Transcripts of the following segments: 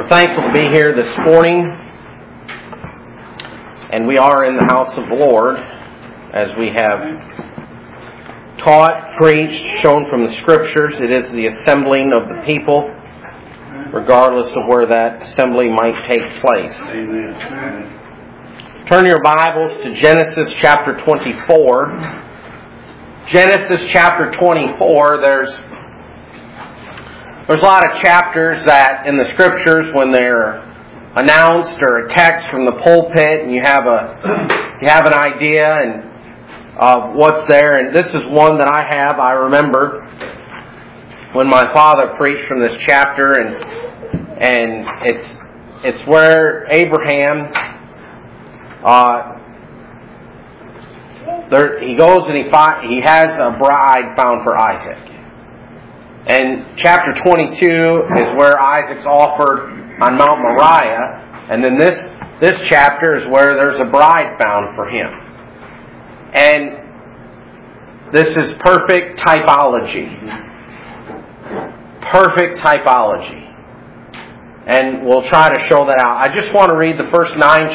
We're thankful to be here this morning, and we are in the house of the Lord as we have taught, preached, shown from the Scriptures. It is the assembling of the people, regardless of where that assembly might take place. Amen. Turn your Bibles to Genesis chapter 24. Genesis chapter 24, there's a lot of chapters that in the Scriptures, when they're announced or a text from the pulpit, and you have an idea and what's there. And this is one that I have. I remember when my father preached from this chapter, and it's where Abraham he goes and he has a bride found for Isaac. And chapter 22 is where Isaac's offered on Mount Moriah. And then this chapter is where there's a bride found for him. And this is perfect typology. Perfect typology. And we'll try to show that out. I just want to read the first 9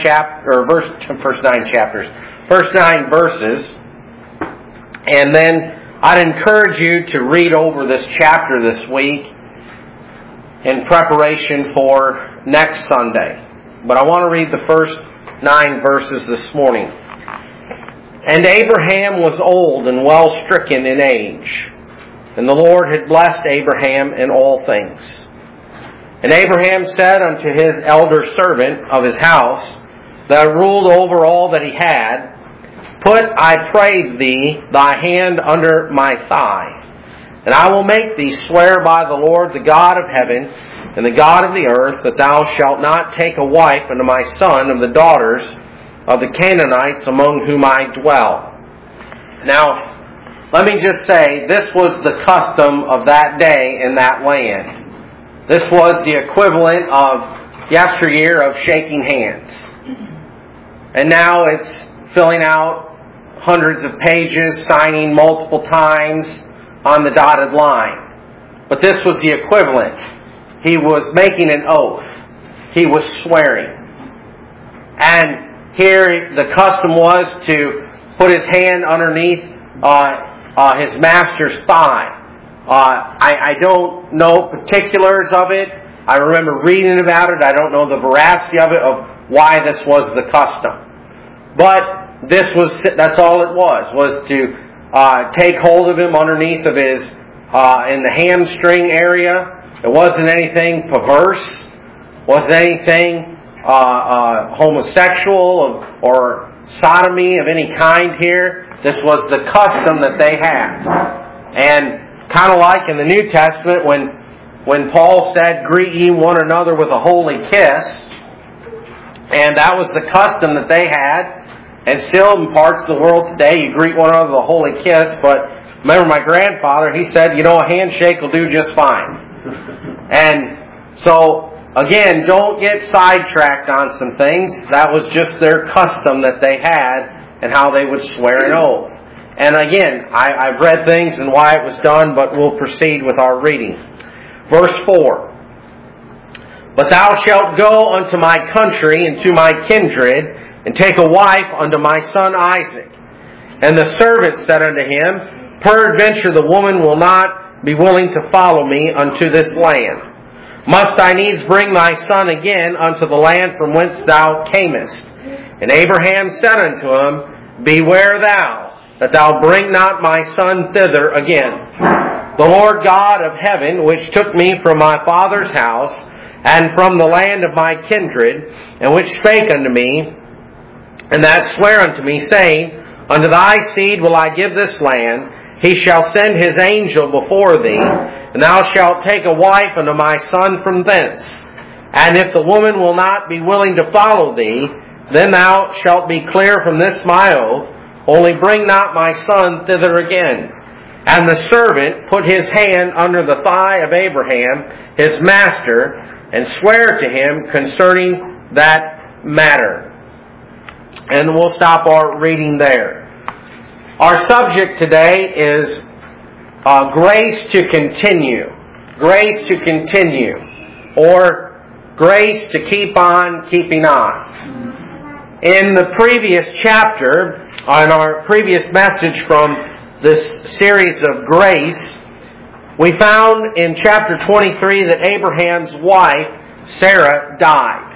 verses. And then I'd encourage you to read over this chapter this week in preparation for next Sunday. But I want to read the first 9 verses this morning. And Abraham was old and well stricken in age, and the Lord had blessed Abraham in all things. And Abraham said unto his elder servant of his house, that ruled over all that he had, Put, I pray thee, thy hand under my thigh, and I will make thee swear by the Lord, the God of heaven, and the God of the earth, that thou shalt not take a wife unto my son of the daughters of the Canaanites among whom I dwell. Now, let me just say, this was the custom of that day in that land. This was the equivalent of yesteryear of shaking hands. And now it's filling out hundreds of pages, signing multiple times on the dotted line. But this was the equivalent. He was making an oath. He was swearing. And here the custom was to put his hand underneath his master's thigh. I don't know particulars of it. I remember reading about it. I don't know the veracity of it, of why this was the custom. But that's all it was to take hold of him underneath of his, in the hamstring area. It wasn't anything perverse, wasn't anything homosexual or sodomy of any kind here. This was the custom that they had. And kind of like in the New Testament when Paul said, greet ye one another with a holy kiss, and that was the custom that they had. And still in parts of the world today, you greet one another with a holy kiss. But remember my grandfather, he said, a handshake will do just fine. And so, again, don't get sidetracked on some things. That was just their custom that they had and how they would swear an oath. And again, I've read things and why it was done, but we'll proceed with our reading. Verse 4. But thou shalt go unto my country and to my kindred, and take a wife unto my son Isaac. And the servant said unto him, Peradventure the woman will not be willing to follow me unto this land. Must I needs bring thy son again unto the land from whence thou camest? And Abraham said unto him, Beware thou, that thou bring not my son thither again. The Lord God of heaven, which took me from my father's house, and from the land of my kindred, and which spake unto me, and that sware unto me, saying, Unto thy seed will I give this land. He shall send his angel before thee, and thou shalt take a wife unto my son from thence. And if the woman will not be willing to follow thee, then thou shalt be clear from this my oath, only bring not my son thither again. And the servant put his hand under the thigh of Abraham, his master, and sware to him concerning that matter. And we'll stop our reading there. Our subject today is grace to continue. Grace to continue. Or grace to keep on keeping on. In the previous chapter, on our previous message from this series of grace, we found in chapter 23 that Abraham's wife, Sarah, died.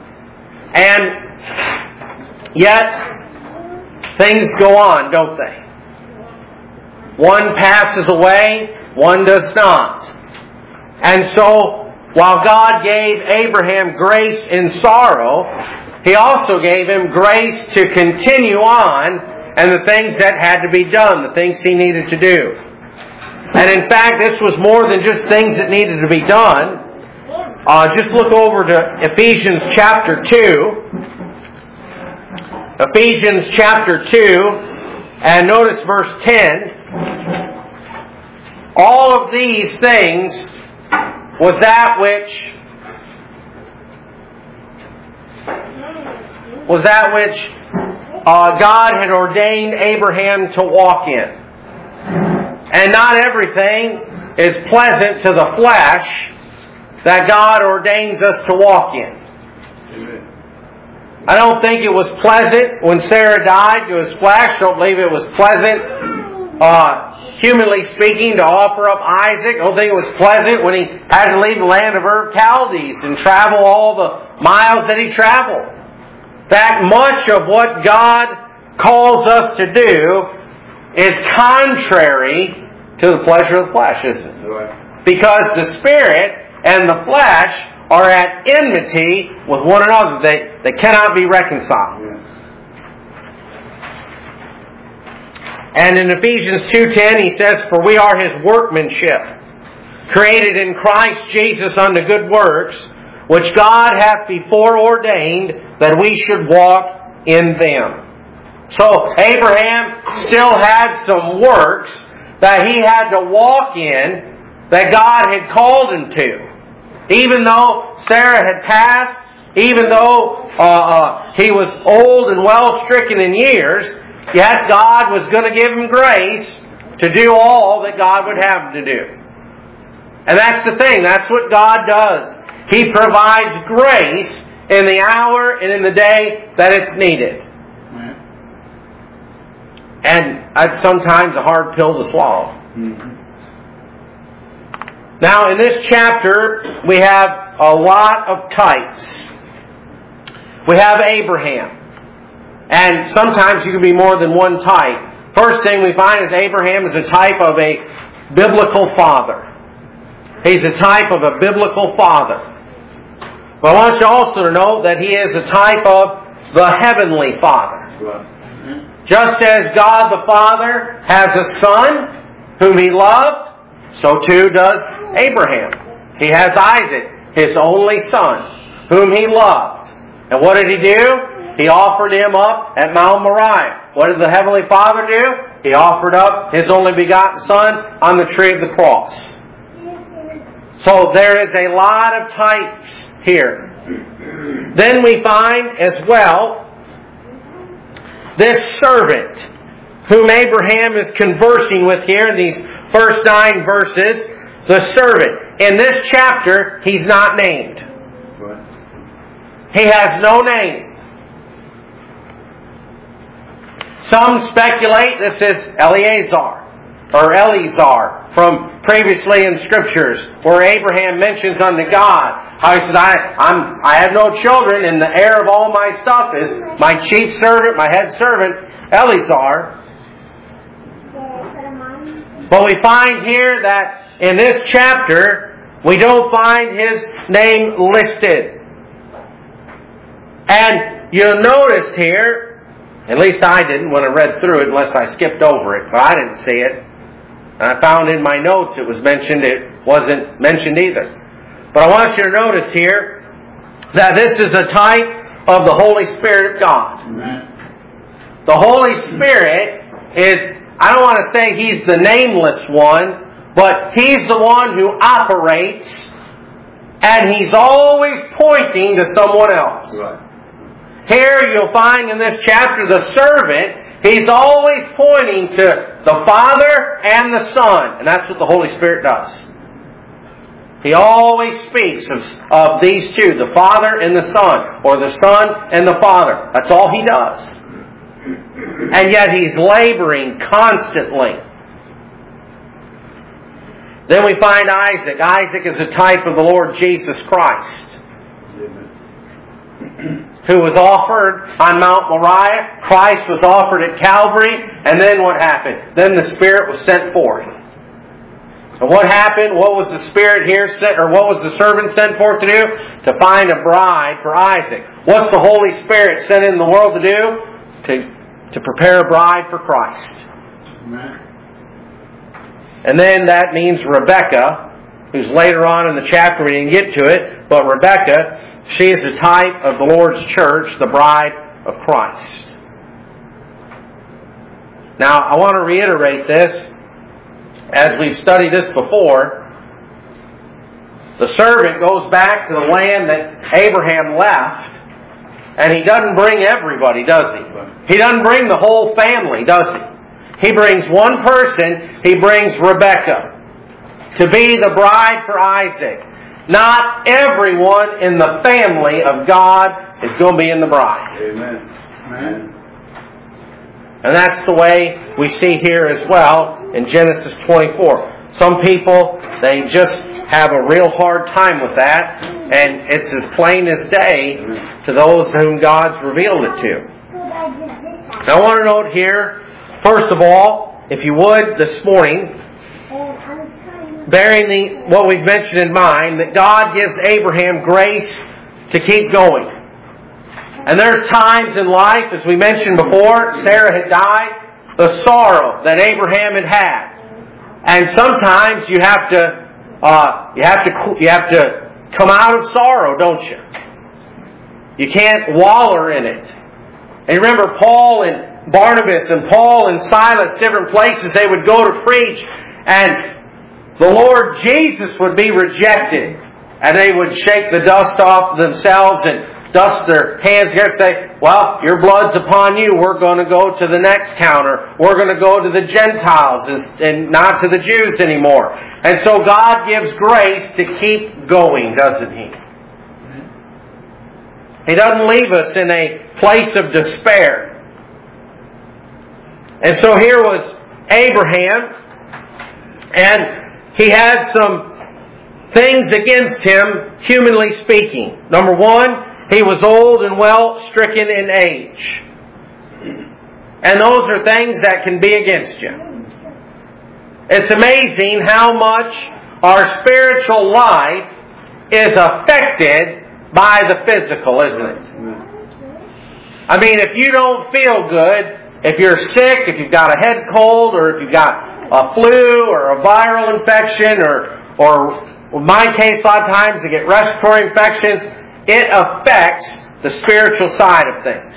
And yet, things go on, don't they? One passes away, one does not. And so, while God gave Abraham grace in sorrow, He also gave him grace to continue on and the things that had to be done, the things he needed to do. And in fact, this was more than just things that needed to be done. Just look over to Ephesians chapter 2. Ephesians chapter 2, and notice verse 10. All of these things was that which God had ordained Abraham to walk in. And not everything is pleasant to the flesh that God ordains us to walk in. I don't think it was pleasant when Sarah died to his flesh. I don't believe it was pleasant, humanly speaking, to offer up Isaac. I don't think it was pleasant when he had to leave the land of Ur of Chaldees and travel all the miles that he traveled. That much of what God calls us to do is contrary to the pleasure of the flesh, isn't it? Right. Because the Spirit and the flesh are at enmity with one another. They cannot be reconciled. Yeah. And in Ephesians 2:10 he says, "For we are His workmanship, created in Christ Jesus unto good works, which God hath before ordained that we should walk in them." So Abraham still had some works that he had to walk in that God had called him to. Even though Sarah had passed, even though he was old and well stricken in years, yet God was going to give him grace to do all that God would have him to do. And that's the thing. That's what God does. He provides grace in the hour and in the day that it's needed. And that's sometimes a hard pill to swallow. Mm-hmm. Now, in this chapter, we have a lot of types. We have Abraham. And sometimes you can be more than one type. First thing we find is Abraham is a type of a biblical father. He's a type of a biblical father. But I want you also to know that he is a type of the Heavenly Father. Just as God the Father has a son whom He loved, so too does Abraham. He has Isaac, his only son, whom he loved. And what did he do? He offered him up at Mount Moriah. What did the Heavenly Father do? He offered up His only begotten Son on the tree of the cross. So there is a lot of types here. Then we find as well this servant whom Abraham is conversing with here in these first 9 verses. The servant. In this chapter, he's not named. He has no name. Some speculate this is Eleazar from previously in Scriptures, where Abraham mentions unto God how he says, I have no children, and the heir of all my stuff is my chief servant, my head servant, Eleazar. But we find here that in this chapter, we don't find his name listed. And you'll notice here, at least I didn't when I read through it, unless I skipped over it, but I didn't see it. And I found in my notes it was mentioned, it wasn't mentioned either. But I want you to notice here that this is a type of the Holy Spirit of God. Amen. The Holy Spirit is, I don't want to say He's the nameless one, but He's the one who operates, and He's always pointing to someone else. Right. Here you'll find in this chapter the servant, he's always pointing to the Father and the Son. And that's what the Holy Spirit does. He always speaks of these two, the Father and the Son, or the Son and the Father. That's all He does. And yet He's laboring constantly. Then we find Isaac. Isaac is a type of the Lord Jesus Christ, who was offered on Mount Moriah. Christ was offered at Calvary. And then what happened? Then the Spirit was sent forth. And what happened? What was the Spirit here sent, or what was the servant sent forth to do? To find a bride for Isaac. What's the Holy Spirit sent in the world to do? To prepare a bride for Christ. Amen. And then that means Rebecca, who's later on in the chapter, we didn't get to it, but Rebecca, she is a type of the Lord's church, the bride of Christ. Now, I want to reiterate this. As we've studied this before, the servant goes back to the land that Abraham left, and he doesn't bring everybody, does he? He doesn't bring the whole family, does he? He brings one person. He brings Rebecca to be the bride for Isaac. Not everyone in the family of God is going to be in the bride. Amen. Amen. And that's the way we see here as well in Genesis 24. Some people, they just have a real hard time with that, and it's as plain as day to those whom God's revealed it to. Now I want to note here, first of all, if you would, this morning, bearing what we've mentioned in mind, that God gives Abraham grace to keep going. And there's times in life, as we mentioned before, Sarah had died, the sorrow that Abraham had had. And sometimes you have to come out of sorrow, don't you? You can't waller in it. And remember Paul and Barnabas and Paul and Silas, different places they would go to preach, and the Lord Jesus would be rejected. And they would shake the dust off themselves and dust their hands together and say, well, your blood's upon you. We're going to go to the next counter. We're going to go to the Gentiles and not to the Jews anymore. And so God gives grace to keep going, doesn't He? He doesn't leave us in a place of despair. And so here was Abraham, and he had some things against him, humanly speaking. Number one, he was old and well stricken in age. And those are things that can be against you. It's amazing how much our spiritual life is affected by the physical, isn't it? I mean, if you don't feel good, if you're sick, if you've got a head cold, or if you've got a flu or a viral infection, or in my case, a lot of times I get respiratory infections, it affects the spiritual side of things.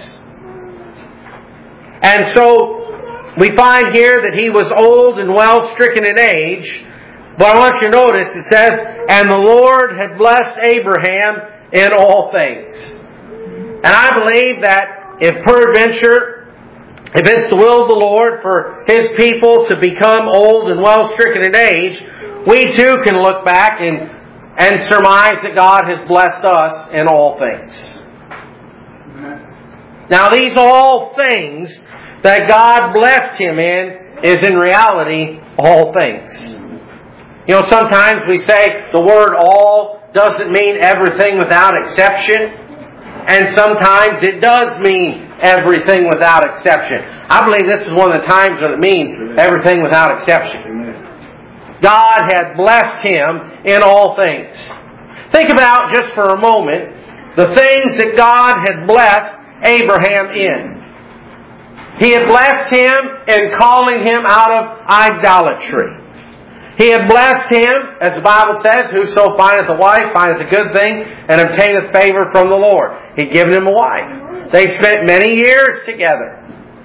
And so we find here that he was old and well stricken in age. But I want you to notice, it says, and the Lord had blessed Abraham in all things. And I believe that if peradventure, if it's the will of the Lord for His people to become old and well stricken in age, we too can look back and surmise that God has blessed us in all things. Now these all things that God blessed him in is in reality all things. You know, sometimes we say the word all doesn't mean everything without exception. And sometimes it does mean everything without exception. I believe this is one of the times when it means everything without exception. God had blessed him in all things. Think about, just for a moment, the things that God had blessed Abraham in. He had blessed him in calling him out of idolatry. He had blessed him, as the Bible says, whoso findeth a wife findeth a good thing and obtaineth favor from the Lord. He'd given him a wife. They spent many years together.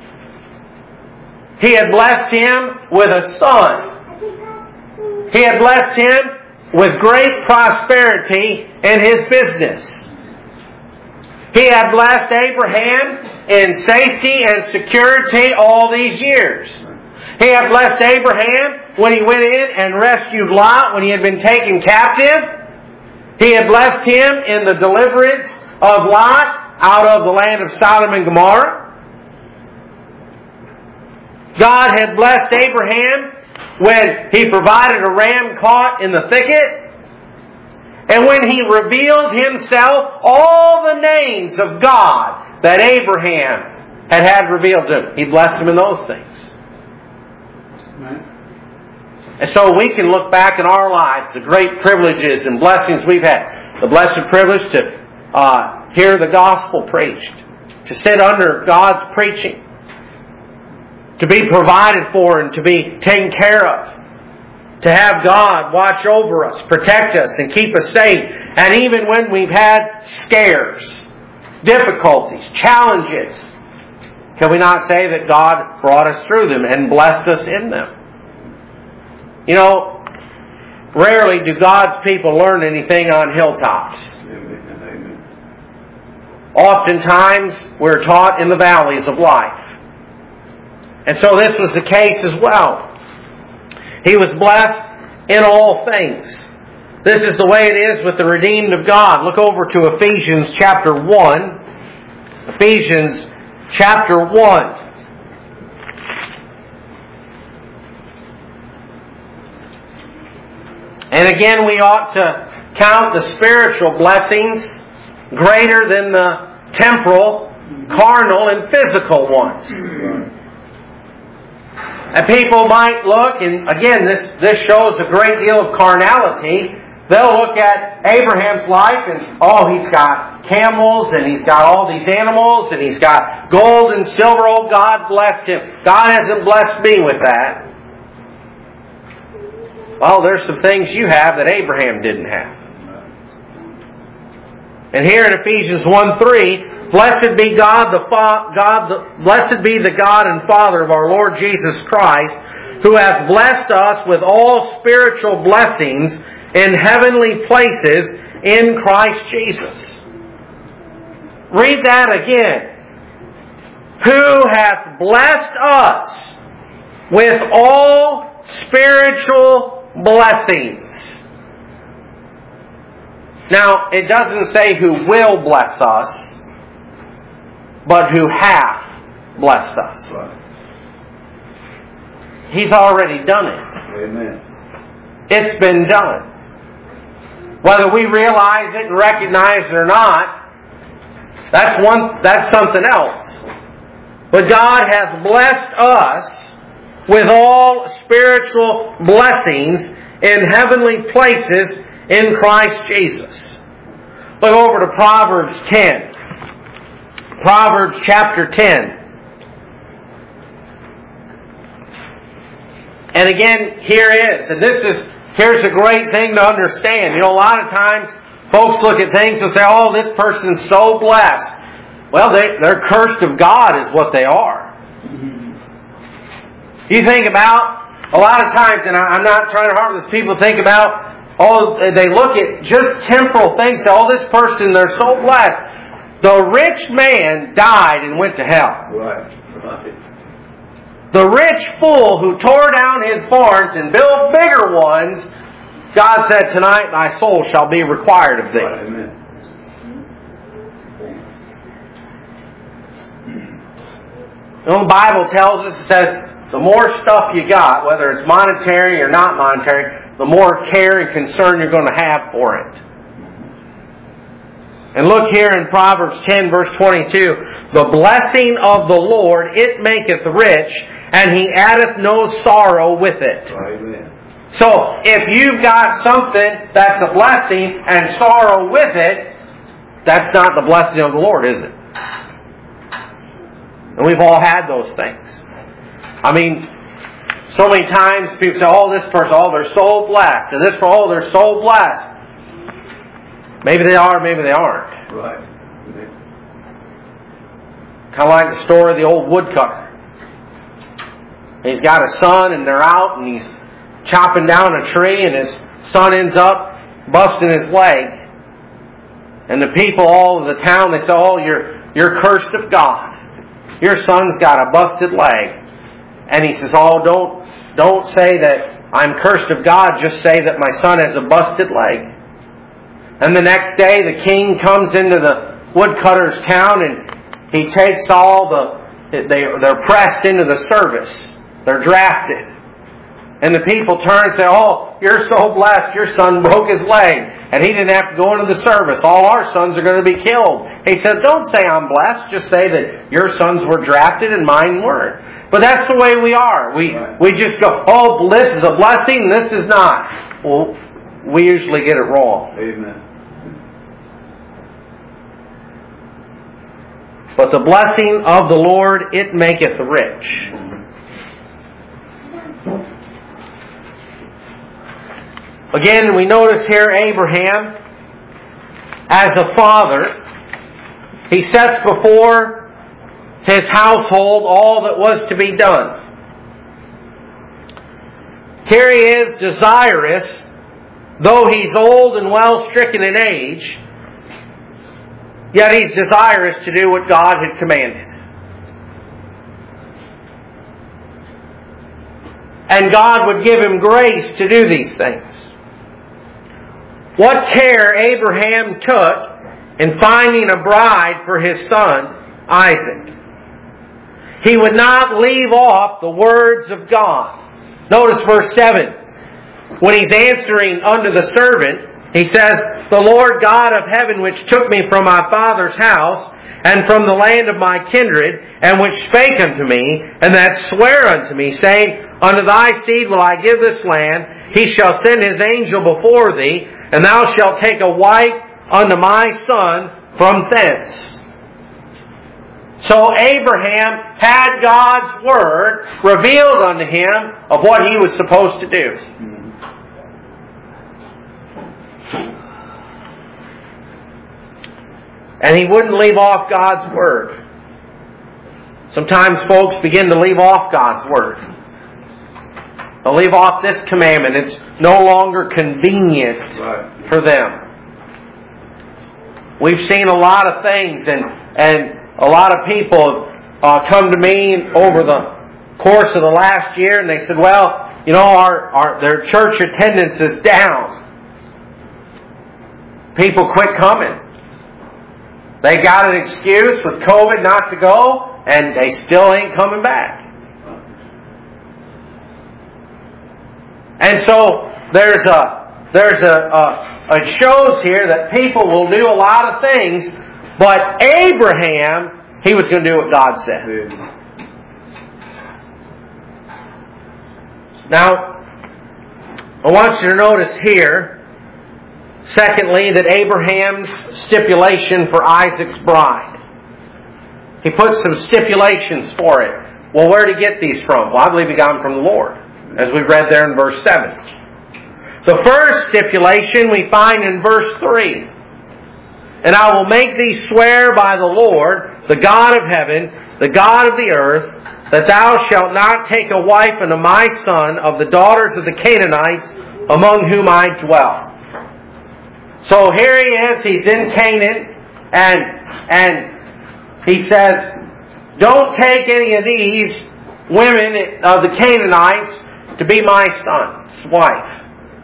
He had blessed him with a son. He had blessed him with great prosperity in his business. He had blessed Abraham in safety and security all these years. He had blessed Abraham when he went in and rescued Lot when he had been taken captive. He had blessed him in the deliverance of Lot out of the land of Sodom and Gomorrah. God had blessed Abraham when He provided a ram caught in the thicket. And when He revealed Himself, all the names of God that Abraham had revealed to him. He blessed him in those things. And so we can look back in our lives, the great privileges and blessings we've had. The blessed privilege to hear the gospel preached, to sit under God's preaching, to be provided for and to be taken care of, to have God watch over us, protect us, and keep us safe. And even when we've had scares, difficulties, challenges, can we not say that God brought us through them and blessed us in them? You know, rarely do God's people learn anything on hilltops. Oftentimes, we're taught in the valleys of life. And so this was the case as well. He was blessed in all things. This is the way it is with the redeemed of God. Look over to Ephesians chapter 1. Ephesians chapter 1. And again, we ought to count the spiritual blessings greater than the temporal, carnal, and physical ones. And people might look, and again, this shows a great deal of carnality. They'll look at Abraham's life and, oh, he's got camels, and he's got all these animals, and he's got gold and silver. Oh, God blessed him. God hasn't blessed me with that. Well, there's some things you have that Abraham didn't have. And here in Ephesians 1:3, blessed be blessed be the God and Father of our Lord Jesus Christ, who hath blessed us with all spiritual blessings in heavenly places in Christ Jesus. Read that again. Who hath blessed us with all spiritual blessings. Now, it doesn't say who will bless us, but who hath blessed us. Right. He's already done it. Amen. It's been done. Whether we realize it and recognize it or not, that's something else. But God hath blessed us with all spiritual blessings in heavenly places in Christ Jesus. Look over to Proverbs 10. Proverbs chapter 10. And again, here is, and here's a great thing to understand. You know, a lot of times folks look at things and say, oh, this person's so blessed. Well, they're cursed of God is what they are. You think about, a lot of times, and I'm not trying to harm this, people think about, they look at just temporal things, say, oh, this person, they're so blessed. The rich man died and went to hell. Right. The rich fool who tore down his barns and built bigger ones, God said, tonight thy soul shall be required of thee. Right. Amen. You know, the Bible tells us, it says, the more stuff you got, whether it's monetary or not monetary, the more care and concern you're going to have for it. And look here in Proverbs 10 verse 22. The blessing of the Lord, it maketh rich, and He addeth no sorrow with it. Amen. So, if you've got something that's a blessing and sorrow with it, that's not the blessing of the Lord, is it? And we've all had those things. I mean, so many times people say, oh, this person, oh, they're so blessed. And this person, oh, they're so blessed. Maybe they are, maybe they aren't. Right. Kind of like the story of the old woodcutter. He's got a son and they're out and he's chopping down a tree and his son ends up busting his leg. And the people all of the town, they say, oh, you're cursed of God. Your son's got a busted leg. And he says, oh, don't say that I'm cursed of God. Just say that my son has a busted leg. And the next day the king comes into the woodcutter's town and he takes they're pressed into the service. They're drafted. And the people turn and say, oh, you're so blessed. Your son broke his leg. And he didn't have to go into the service. All our sons are going to be killed. He said, don't say I'm blessed. Just say that your sons were drafted and mine weren't. But that's the way we are. We just go, oh, this is a blessing, this is not. Well, we usually get it wrong. Amen. But the blessing of the Lord, it maketh rich. Again, we notice here Abraham, as a father, he sets before his household all that was to be done. Here he is, desirous, though he's old and well stricken in age, yet he's desirous to do what God had commanded. And God would give him grace to do these things. What care Abraham took in finding a bride for his son, Isaac. He would not leave off the words of God. Notice verse 7. When he's answering unto the servant, he says, the Lord God of heaven, which took me from my father's house, and from the land of my kindred, and which spake unto me, and that sware unto me, saying, unto thy seed will I give this land, he shall send his angel before thee, and thou shalt take a wife unto my son from thence. So Abraham had God's word revealed unto him of what he was supposed to do. And he wouldn't leave off God's word. Sometimes folks begin to leave off God's word. They'll leave off this commandment. It's no longer convenient for them. We've seen a lot of things, and a lot of people come to me over the course of the last year, and they said, well, you know, their church attendance is down. People quit coming. They got an excuse with COVID not to go, and they still ain't coming back. And so it shows here that people will do a lot of things, but Abraham, he was going to do what God said. Now, I want you to notice here, secondly, that Abraham's stipulation for Isaac's bride. He put some stipulations for it. Well, where did he get these from? Well, I believe he got them from the Lord, as we read there in verse 7. The first stipulation we find in verse 3. And I will make thee swear by the Lord, the God of heaven, the God of the earth, that thou shalt not take a wife unto my son of the daughters of the Canaanites among whom I dwell. So here he is, he's in Canaan, and he says, don't take any of these women of the Canaanites to be my son's wife.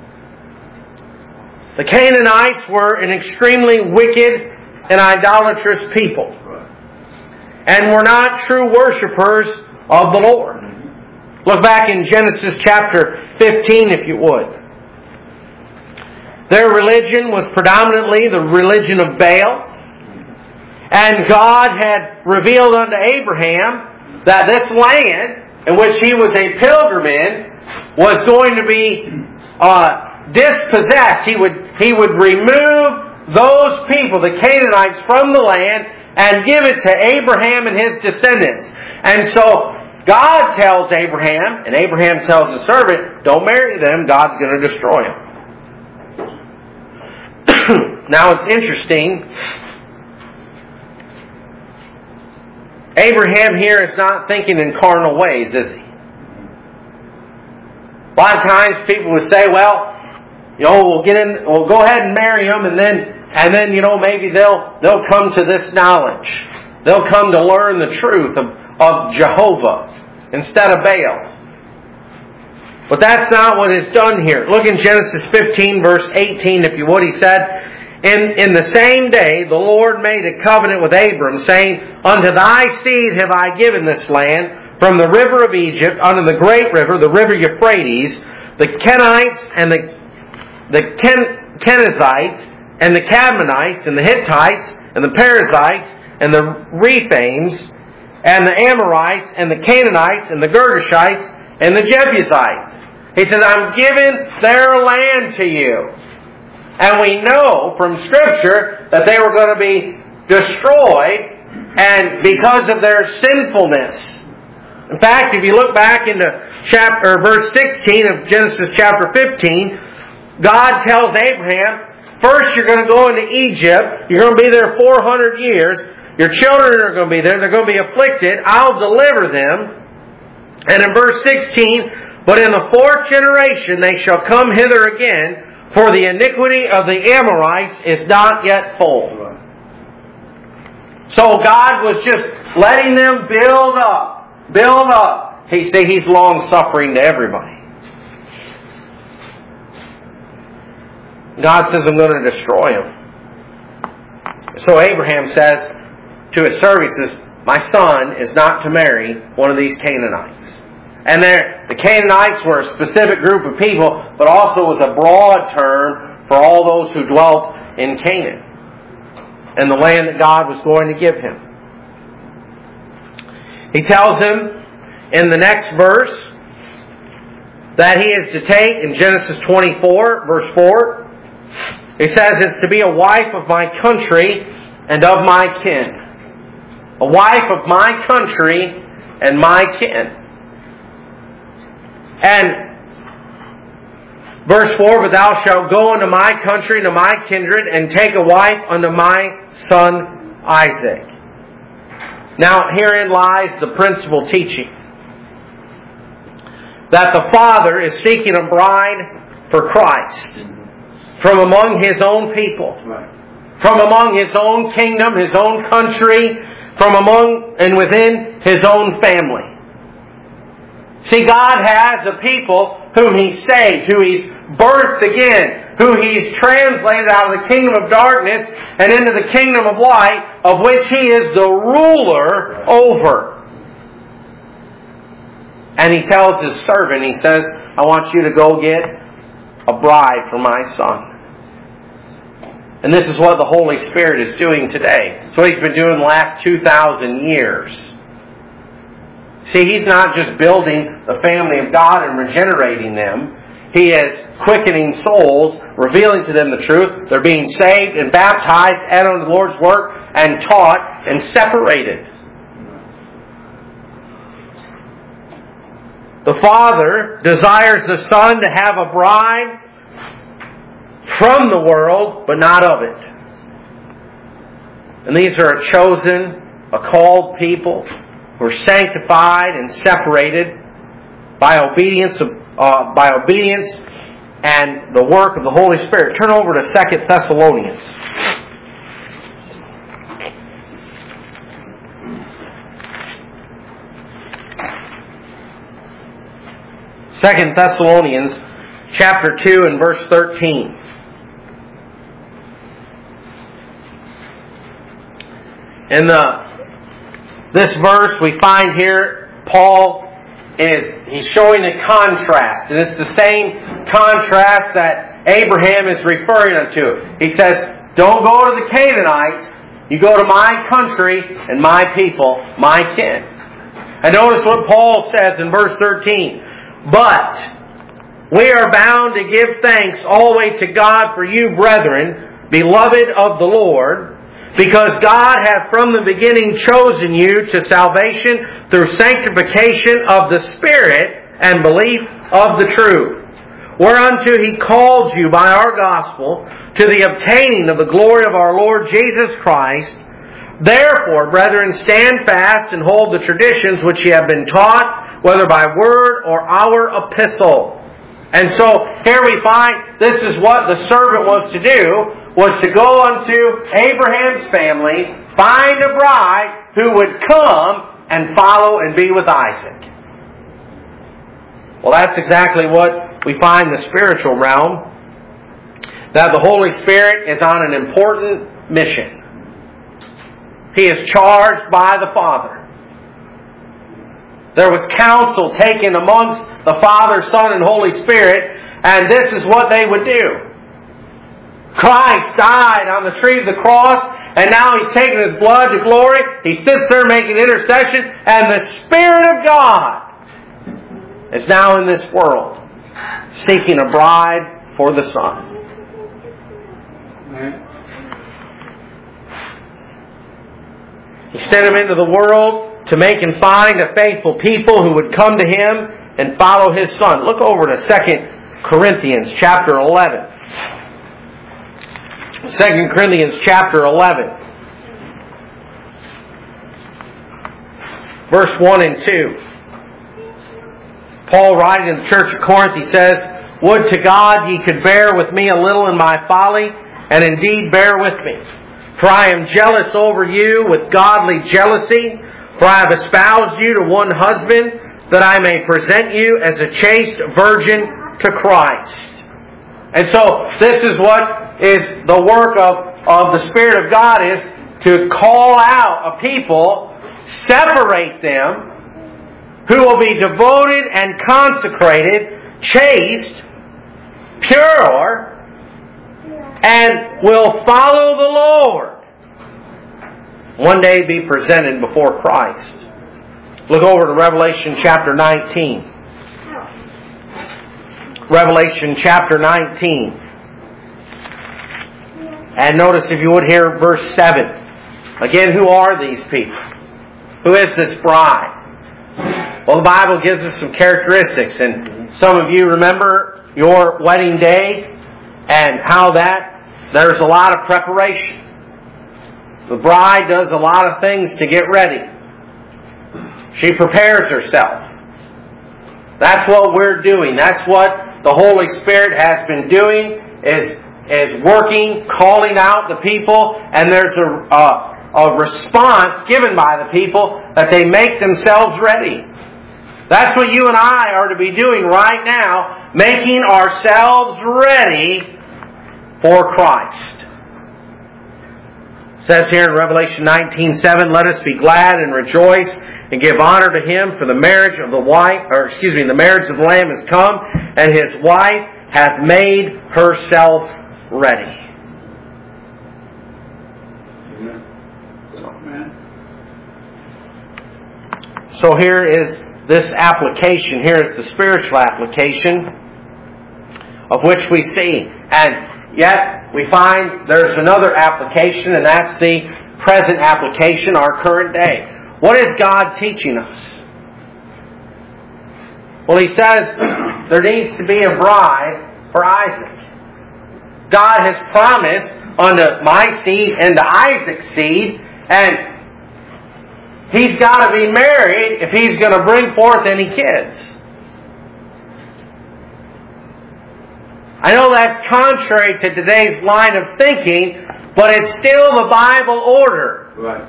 The Canaanites were an extremely wicked and idolatrous people, and were not true worshipers of the Lord. Look back in Genesis chapter 15, if you would. Their religion was predominantly the religion of Baal. And God had revealed unto Abraham that this land in which he was a pilgrim in was going to be dispossessed. He would remove those people, the Canaanites, from the land and give it to Abraham and his descendants. And so God tells Abraham, and Abraham tells the servant, don't marry them, God's going to destroy them. Now it's interesting. Abraham here is not thinking in carnal ways, is he? A lot of times people would say, well, you know, we'll go ahead and marry them, and then you know, maybe they'll come to this knowledge. They'll come to learn the truth of Jehovah. instead of Baal. But that's not what is done here. Look in Genesis 15, verse 18, if you would. He said, In the same day the Lord made a covenant with Abram, saying, Unto thy seed have I given this land, from the river of Egypt unto the great river, the river Euphrates, the Kenites and the Kenizzites, and the Cadmonites, and the Hittites, and the Perizzites, and the Rephaims, and the Amorites, and the Canaanites, and the Girgashites, and the Jebusites. He says, I'm giving their land to you. And we know from Scripture that they were going to be destroyed and because of their sinfulness. In fact, if you look back into verse 16 of Genesis chapter 15, God tells Abraham, first you're going to go into Egypt, you're going to be there 400 years, your children are going to be there, they're going to be afflicted, I'll deliver them. And in verse 16, but in the fourth generation they shall come hither again, for the iniquity of the Amorites is not yet full. So God was just letting them build up. He's long-suffering to everybody. God says, I'm going to destroy them. So Abraham says to his servant, he says, my son is not to marry one of these Canaanites. And the Canaanites were a specific group of people, but also was a broad term for all those who dwelt in Canaan and the land that God was going to give him. He tells him in the next verse that he is to take, in Genesis 24, verse 4, he says it's to be a wife of my country and of my kin. A wife of my country and my kin. And verse 4, but thou shalt go unto my country and to my kindred, and take a wife unto my son Isaac. Now, herein lies the principal teaching. That the Father is seeking a bride for Christ from among His own people. From among His own kingdom, His own country, from among and within His own family. See, God has a people whom He saved, who He's birthed again, who He's translated out of the kingdom of darkness and into the kingdom of light, of which He is the ruler over. And He tells His servant, He says, I want you to go get a bride for my son. And this is what the Holy Spirit is doing today. It's what He's been doing the last 2,000 years. See, He's not just building the family of God and regenerating them. He is quickening souls, revealing to them the truth. They're being saved and baptized, added on to the Lord's work, and taught and separated. The Father desires the Son to have a bride from the world, but not of it. And these are a chosen, a called people who are sanctified and separated by obedience and the work of the Holy Spirit. Turn over to 2 Thessalonians. Second Thessalonians chapter 2 and verse 13. In this verse we find here, Paul he's showing a contrast. And it's the same contrast that Abraham is referring to. He says, don't go to the Canaanites, you go to my country and my people, my kin. And notice what Paul says in verse 13. But we are bound to give thanks always to God for you, brethren, beloved of the Lord, because God hath from the beginning chosen you to salvation through sanctification of the Spirit and belief of the truth, whereunto He called you by our gospel to the obtaining of the glory of our Lord Jesus Christ. Therefore, brethren, stand fast and hold the traditions which ye have been taught, whether by word or our epistle. And so here we find this is what the servant was to do, was to go unto Abraham's family, find a bride who would come and follow and be with Isaac. Well, that's exactly what we find in the spiritual realm. That the Holy Spirit is on an important mission. He is charged by the Father. There was counsel taken amongst the Father, Son, and Holy Spirit, and this is what they would do. Christ died on the tree of the cross, and now He's taken His blood to glory. He sits there making intercession, and the Spirit of God is now in this world, seeking a bride for the Son. He sent Him into the world to make and find a faithful people who would come to Him and follow His Son. Look over to 2 Corinthians chapter 11. 2 Corinthians chapter 11. Verse 1 and 2. Paul writing in the church of Corinth, he says, "Would to God ye could bear with me a little in my folly, and indeed bear with me. For I am jealous over you with godly jealousy, for I have espoused you to one husband, that I may present you as a chaste virgin to Christ." And so this is what is the work of the Spirit of God, is to call out a people, separate them, who will be devoted and consecrated, chaste, pure, and will follow the Lord. One day be presented before Christ. Look over to Revelation chapter 19. Revelation chapter 19. And notice, if you would, here verse 7. Again, who are these people? Who is this bride? Well, the Bible gives us some characteristics. And some of you remember your wedding day and how there's a lot of preparation. The bride does a lot of things to get ready. She prepares herself. That's what we're doing. That's what the Holy Spirit has been doing, is working, calling out the people, and there's a response given by the people that they make themselves ready. That's what you and I are to be doing right now, making ourselves ready for Christ. It says here in Revelation 19:7, "Let us be glad and rejoice and give honor to Him, for the marriage of the Lamb is come, and His wife hath made herself ready." Amen. So here is this application. Here is the spiritual application of which we see. And yet we find there's another application, and that's the present application, our current day. What is God teaching us? Well, He says there needs to be a bride for Isaac. God has promised unto my seed and to Isaac's seed, and he's got to be married if he's going to bring forth any kids. I know that's contrary to today's line of thinking, but it's still the Bible order. Right.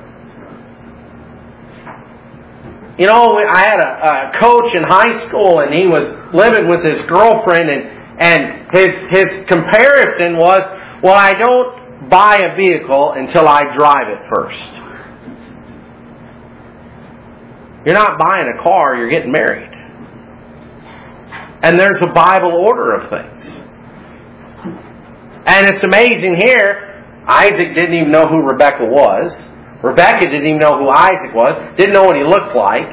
You know, I had a coach in high school, and he was living with his girlfriend, and his comparison was, well, I don't buy a vehicle until I drive it first. You're not buying a car, you're getting married. And there's a Bible order of things. And it's amazing here, Isaac didn't even know who Rebekah was. Rebekah didn't even know who Isaac was. Didn't know what he looked like.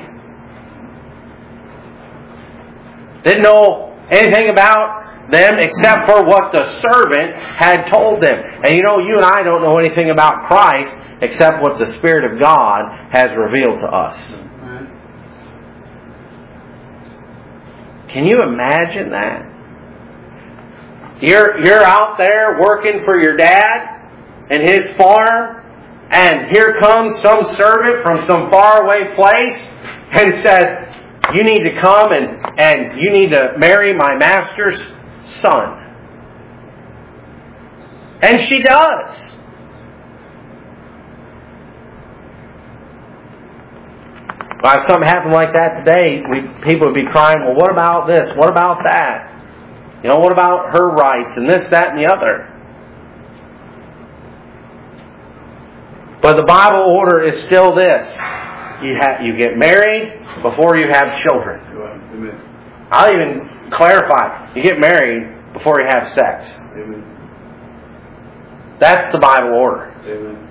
Didn't know anything about them except for what the servant had told them. And you know, you and I don't know anything about Christ except what the Spirit of God has revealed to us. Can you imagine that? You're out there working for your dad and his farm, and here comes some servant from some faraway place and says, you need to come and you need to marry my master's son. And she does. Well, if something happened like that today, people would be crying, well, what about this? What about that? What about her rights and this, that, and the other? But the Bible order is still this. You get married before you have children. Amen. I'll even clarify. You get married before you have sex. Amen. That's the Bible order. Amen.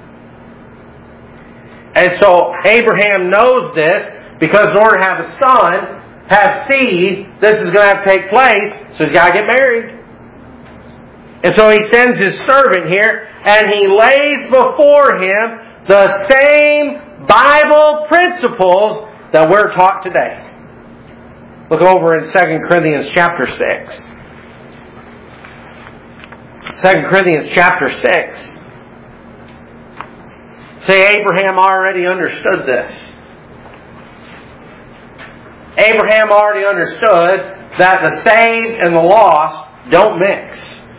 And so Abraham knows this because in order to have a son, have seed, this is going to have to take place, so he's got to get married. And so he sends his servant here, and he lays before him the same Bible principles that we're taught today. Look over in 2 Corinthians chapter 6. 2 Corinthians chapter 6. Say, Abraham already understood this. Abraham already understood that the saved and the lost don't mix.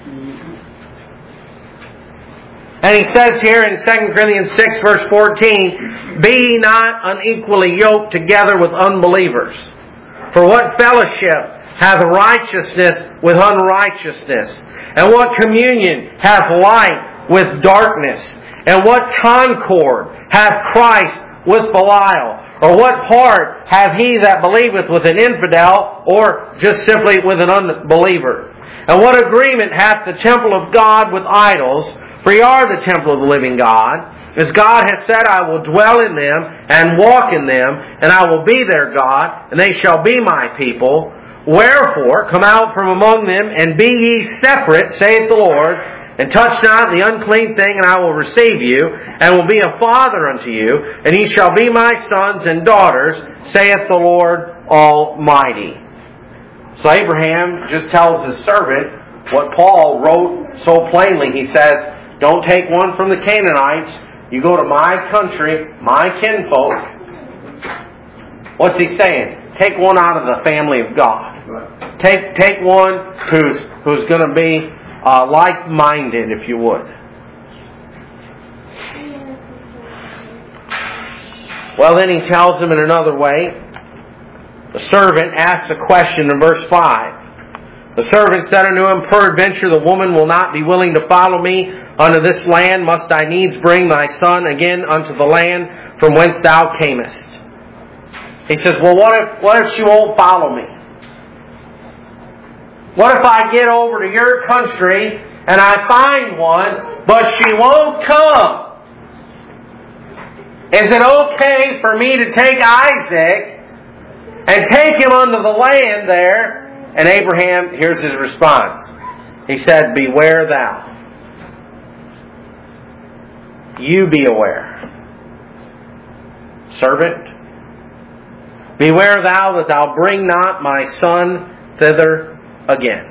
And he says here in 2 Corinthians 6 verse 14, be ye not unequally yoked together with unbelievers. For what fellowship hath righteousness with unrighteousness? And what communion hath light with darkness? And what concord hath Christ with Belial? Or what part hath he that believeth with an infidel, or just simply with an unbeliever? And what agreement hath the temple of God with idols? For ye are the temple of the living God. As God has said, I will dwell in them and walk in them, and I will be their God, and they shall be my people. Wherefore, come out from among them, and be ye separate, saith the Lord, and touch not the unclean thing, and I will receive you, and will be a father unto you, and ye shall be my sons and daughters, saith the Lord Almighty. So Abraham just tells his servant what Paul wrote so plainly. He says, don't take one from the Canaanites. You go to my country, my kinfolk. What's he saying? Take one out of the family of God. Take one who's going to be like-minded, if you would. Well, then he tells them in another way. The servant asks a question in verse 5. The servant said unto him, peradventure the woman will not be willing to follow me unto this land. Must I needs bring thy son again unto the land from whence thou camest? He says, well, what if she won't follow me? What if I get over to your country and I find one, but she won't come? Is it okay for me to take Isaac and take him unto the land there? And Abraham, here's his response. He said, beware thou. You be aware. Servant, beware thou that thou bring not my son thither again.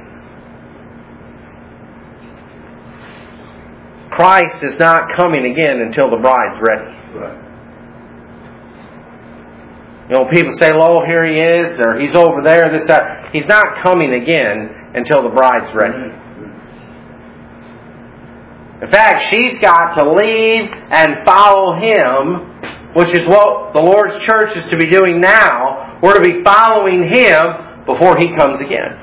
Christ is not coming again until the bride's ready. Right. People say, oh, here he is, or he's over there, this, that. He's not coming again until the bride's ready. In fact, she's got to leave and follow him, which is what the Lord's church is to be doing now. We're to be following him before he comes again.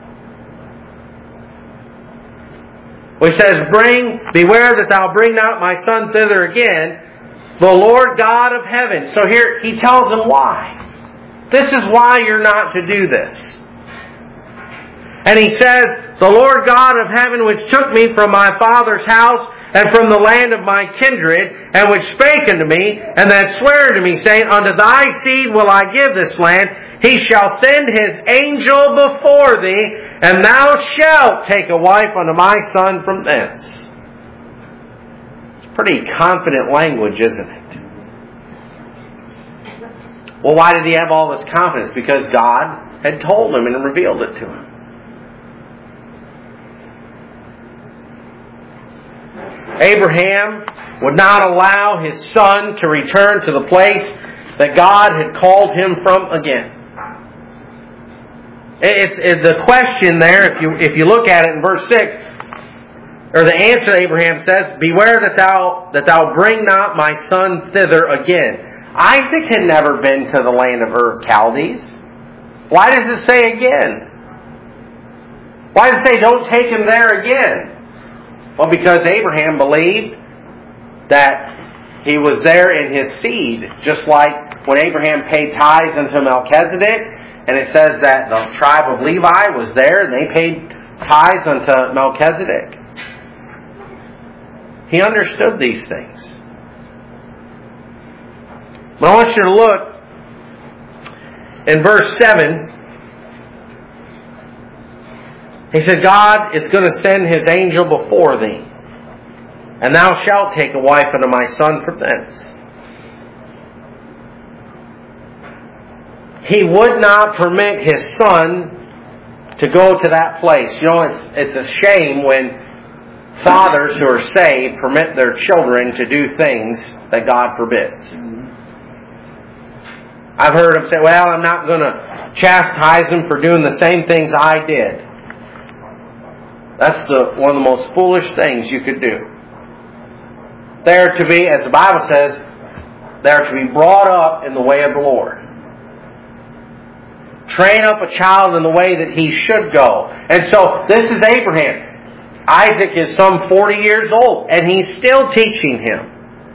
Which says, beware that thou bring not my son thither again, the Lord God of heaven. So here he tells them why. This is why you're not to do this. And he says, the Lord God of heaven which took me from my father's house and from the land of my kindred, and which spake unto me, and that sware unto me, saying, unto thy seed will I give this land. He shall send his angel before thee, and thou shalt take a wife unto my son from thence. It's pretty confident language, isn't it? Well, why did he have all this confidence? Because God had told him and revealed it to him. Abraham would not allow his son to return to the place that God had called him from again. It's the question there, if you look at it in verse 6, or the answer Abraham says, beware that thou bring not my son thither again. Isaac had never been to the land of Ur of Chaldees. Why does it say again? Why does it say don't take him there again? Well, because Abraham believed that he was there in his seed, just like when Abraham paid tithes unto Melchizedek, and it says that the tribe of Levi was there, and they paid tithes unto Melchizedek. He understood these things. But I want you to look in verse 7. He said, God is going to send His angel before thee, and thou shalt take a wife unto my son from thence. He would not permit his son to go to that place. You know, it's a shame when fathers who are saved permit their children to do things that God forbids. I've heard them say, well, I'm not going to chastise them for doing the same things I did. That's one of the most foolish things you could do. They are to be, as the Bible says, they are to be brought up in the way of the Lord. Train up a child in the way that he should go. And so, this is Abraham. Isaac is some 40 years old, and he's still teaching him.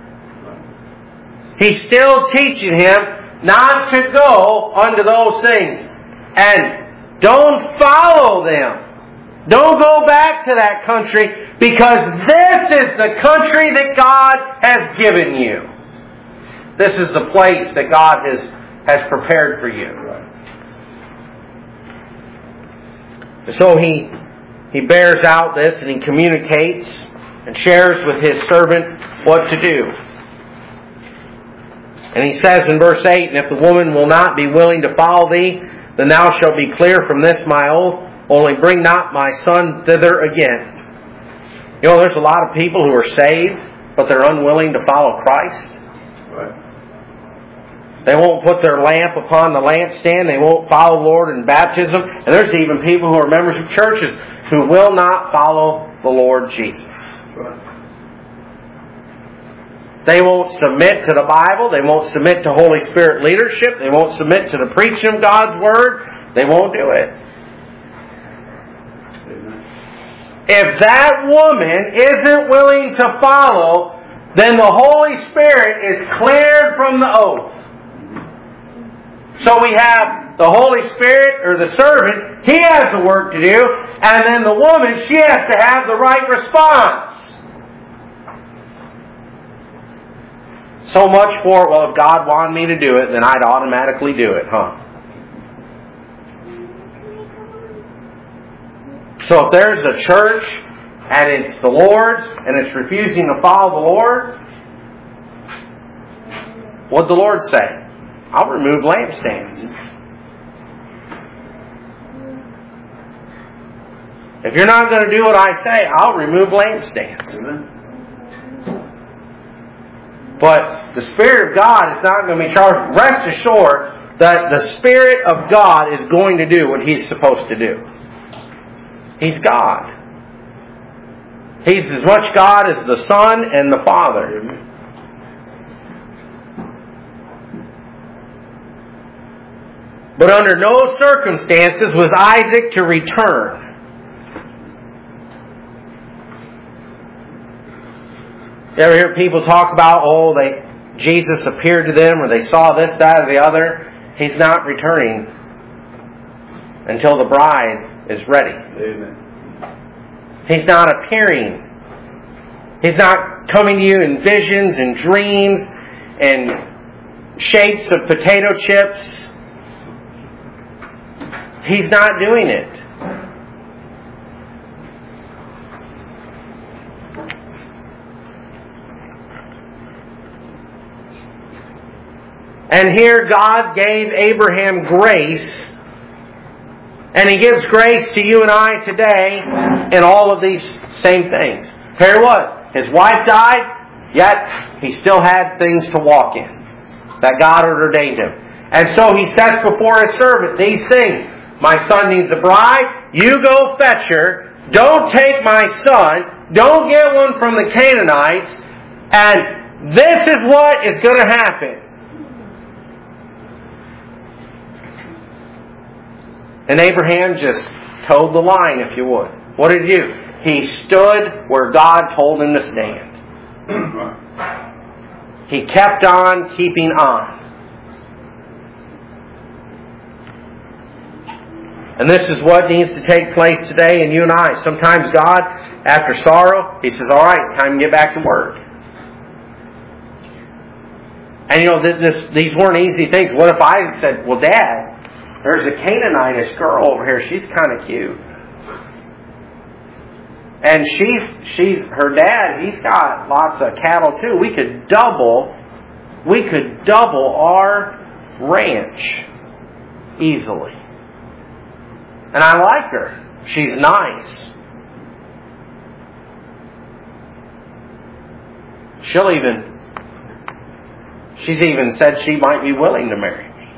He's still teaching him not to go unto those things. And don't follow them. Don't go back to that country, because this is the country that God has given you. This is the place that God has prepared for you. So he bears out this, and he communicates and shares with his servant what to do. And he says in verse 8, and if the woman will not be willing to follow thee, then thou shalt be clear from this my oath, only bring not my son thither again. You know, there's a lot of people who are saved, but they're unwilling to follow Christ. Right. They won't put their lamp upon the lampstand. They won't follow the Lord in baptism. And there's even people who are members of churches who will not follow the Lord Jesus. Right. They won't submit to the Bible. They won't submit to Holy Spirit leadership. They won't submit to the preaching of God's Word. They won't do it. If that woman isn't willing to follow, then the Holy Spirit is cleared from the oath. So we have the Holy Spirit, or the servant, he has the work to do, and then the woman, she has to have the right response. So much for, well, if God wanted me to do it, then I'd automatically do it, huh? So if there's a church, and it's the Lord's, and it's refusing to follow the Lord, what'd the Lord say? I'll remove lampstands. If you're not going to do what I say, I'll remove lampstands. But the Spirit of God is not going to be charged. Rest assured that the Spirit of God is going to do what He's supposed to do. He's God. He's as much God as the Son and the Father. But under no circumstances was Isaac to return. You ever hear people talk about, Jesus appeared to them, or they saw this, that, or the other? He's not returning until the bride is ready. Amen. He's not appearing. He's not coming to you in visions and dreams and shapes of potato chips. He's not doing it. And here God gave Abraham grace, and He gives grace to you and I today in all of these same things. Here he was. His wife died, yet he still had things to walk in that God had ordained him. And so he sets before his servant these things. My son needs a bride. You go fetch her. Don't take my son. Don't get one from the Canaanites. And this is what is going to happen. And Abraham just towed the line, if you would. What did he do? He stood where God told him to stand. He kept on keeping on. And this is what needs to take place today in you and I. Sometimes God, after sorrow, He says, all right, it's time to get back to work. And you know, these weren't easy things. What if I said, well, Dad, there's a Canaanitish girl over here. She's kind of cute. And she's her dad, he's got lots of cattle too. We could double our ranch easily. And I like her. She's nice. She's even said she might be willing to marry me.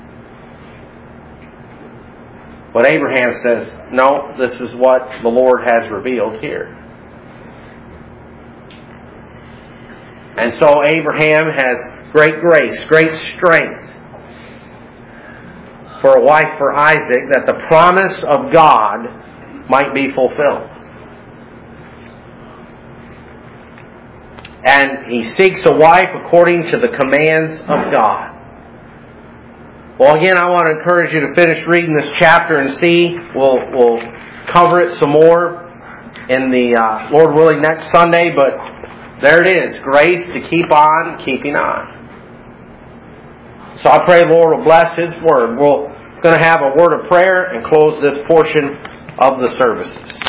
But Abraham says, no, this is what the Lord has revealed here. And so Abraham has great grace, great strength for a wife for Isaac, that the promise of God might be fulfilled. And he seeks a wife according to the commands of God. Well, again, I want to encourage you to finish reading this chapter and see. We'll cover it some more in the Lord willing next Sunday. But there it is, grace to keep on keeping on. So I pray the Lord will bless His Word. We're going to have a word of prayer and close this portion of the services.